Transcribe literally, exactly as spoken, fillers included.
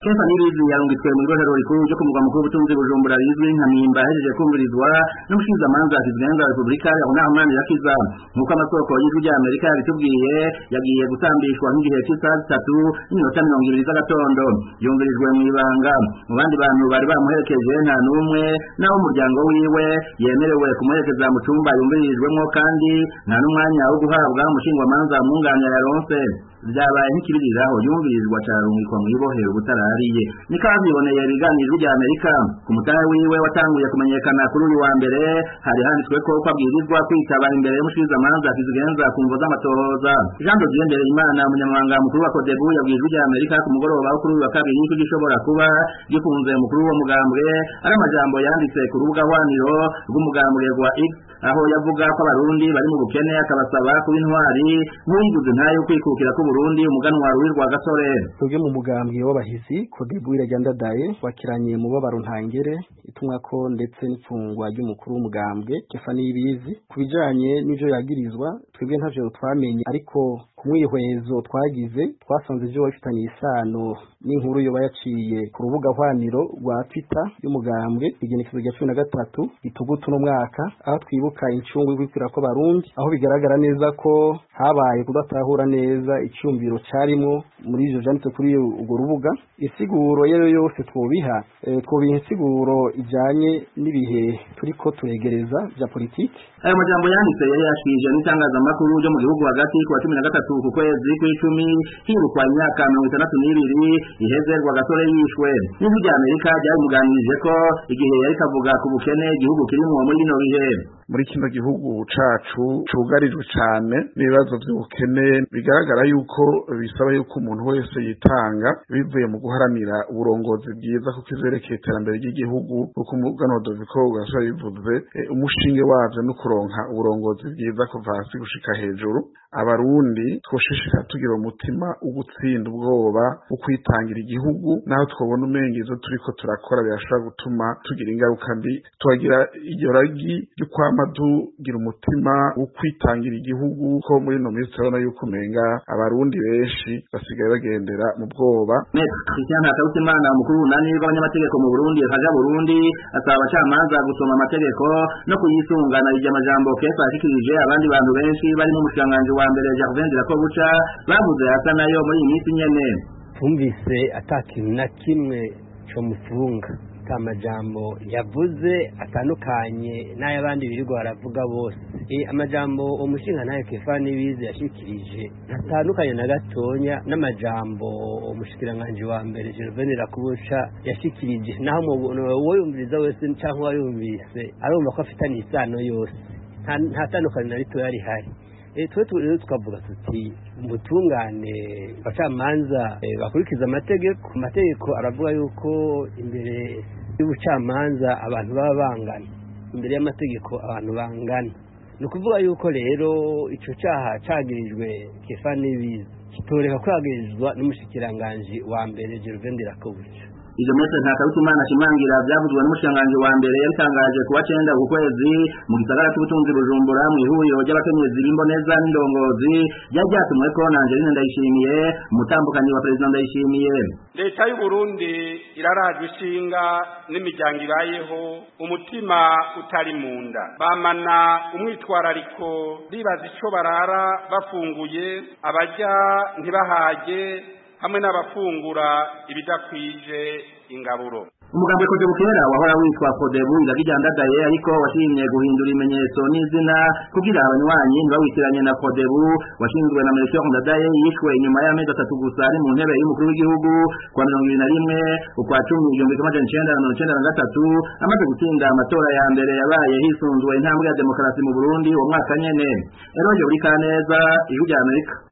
Kefa Nibizi yarungitswe mu irohero rikuru ryo ku mugwa mukuru w'ubutunzi Bujumbura rizwi nka Mpimba ahejeje kumvirizwa n'umushingamanza Kizigenza wa Repubulika Leonard Hamani Yakiza nk'uko amasoko y'ijwi rya Amerika yabitubwiye yagiye gutambishwa nk'igihe cy'isaha zitatu n'iminota mirongo ibiri z'agatondo yumvirijwe mu ibanga mu bandi bantu bari bamuherekeje nta n'umwe naho umuryango wiwe yemerewe kumuherekeza mu cyumba yumvirijwemo kandi nta n'umwanya wo guhabwa umushingamanza mwunganira yaronse byabaye nk'ikibiriraho yumvirizwa carungikwa mu ibohero butarariye nikabiboneye ibiganiro bya Amerika ku mutahe wiwe watanguye kumenyekana kuri uyu wa mbere hari handitswe ko kwabwirizwa kwitaba imbere y'umushingamanza Kizigenza ku mvo z'amatohoza Jean de Dieu Ndereimana umunyamabanga mukuru wa Codebu yabwirijwe rya Amerika ku mugoroba kuri uyu wa kabiri ko gishobora kuba gifunze mukuru wo mugambwe ari amajambo yanditse ku rubuga hwaniro rw'umugambwe wa X aho yavuga ko abarundi bari mu bukene akabasaba kuba intwari nk'uyiguze ntayo kwikukira ko Burundi umuganwa w'irwa gasore twebwe mu mugambwe w'abahizi Codebu irajyandadaye wakiranye mu babaro ntangere itumwa ko ndetse n'ifungwa ry'umukuru w'umugambwe Kefa Nibizi kubijanye n'ivyo yagirizwa twebwe ntavyo twamenye ariko kumwihwezo twagize twasanze ivyo bafitanye isano n'inkuru yo bayaciye ku rubuga hwaniro rwa Twitter y'umugambwe igenekezo rya cumi na gatatu gitugutu no mwaka aho twibuka incungu y'ukwikira ko barundi aho bigaragara neza ko habaye kudatahura neza icyumviro cyarimo muri ivyo janditse kuri urwo rubuga isiguro yero yose twobiha e, twobiha isiguro ijanye n'ibihe turiko turegereza bya politiki ayo majambo yanditse yari yashije n'itangazamakuru ryo mu gihugu hagati ku wa cumi na gatatu ku kwezi kw'icumi hibukwa imyaka mirongo itandatu n'ibiri iheze rwa gasore yishwe n'ijwi rya Amerika ryamuganirije ko igihe yari kavuga ku bukene igihugu kirimo muri bino bihe muri kino gihugu cacu cugarijwe cyane n'ibibazo by'ubukene bigaragara yuko bisaba yuko umuntu wese yitanga bivuye mu guharanira uburongozi bwiza kuko izerekeye iterambere ry'igihugu kuko umugano doviko ugasaba bivuze e, umushinge wavyo no kuronka uburongozi bwiza kuva hasi gushika hejuru abarundi twoshishika tugira umutima ugutsinda ubwoba ukwitangira igihugu naho twobona umengezo turiko turakora birashobora gutuma tugira ingaruka mbi twagira iryo ragi ryo kwama tugira umutima wo kwitangira igihugu ko muri no minsi turabona yuko umenga abarundi benshi basigaye bagendera mu bwoba Christian Hakautimana umukuru w'unani w'abanyamategeko mu Burundi haja Burundi asaba abacamanza gusoma amategeko no kuyisungana irya majambo Kefa ashikirije abandi bantu benshi bari mu mushanganje wa mbere Gervais Ndirakobuca bavuze asa nayo muri iyi minsi nyene tumvise atakintu na kimwe cyo mufunga amajambo yavuze atandukanye n'ayabandi birirwa baravuga bose e, amajambo umushinga nayo Kefa Nibizi yashikirije atandukanye na gatonya n'amajambo umushikiranganje wa mbere Gervais Ndirakobuca yashikirije naho wowe yumviriza wese cyangwa wayumvise arumva ko afitanye isano yose nta tandukanye na rito yari hari e twe rero tukavuga tuti umutungane bacamanza e, bakurikiza amategeko amategeko aravuga yuko imbere y'ubucamanza abantu baba bangana imbere y'amategeko abantu bangana ni ukuvuga yuko rero ico cyaha cagirijwe Kefa Nibizi kitoreka kwagirizwa n'umushikiranganje wa mbere Gervais Ndirakobuca Izo mese Ntakarutimana ashimangira byavuzwe n'umushanganje wa mbere yatangaje kuwa cenda ku kwezi mu gisagara cy'ubutunzi Bujumbura mu ihuriro ry'abakenyezi b'imboneza n'indongozi ryatumwe ko Angeline Ndayishimiye umutambukanyi wa President Ndayishimiye Leta y'u Burundi irarajwe ishinga n'imiryango ibayeho umutima utari munda bamana umwitwarariko bibaza ico barara bafunguye abarya ntibahage hamwe n'abafungura ibidakwije ingaburo Umugambi koje bukera wahora witwa Codebu iragijandagaye ariko washimye guhindura imenyetso n'izina kugira abanywanyi ntibawitiranye na Codebu washinzwe na Melchior Ndadaye yishwe inyuma y'amezi atatu gusa ari mu ntebe y'umukuru w'igihugu kwa mirongo ibiri na rimwe ukwa cumi igihumbi kimwe amajana icenda na mirongo icenda na gatatu amaze gutsinda amatora ya mbere yabaye hisunzwe intambwe ya demokarasi mu Burundi uwo mwaka nyene Eroje Burikaneza Ijwi rya Amerika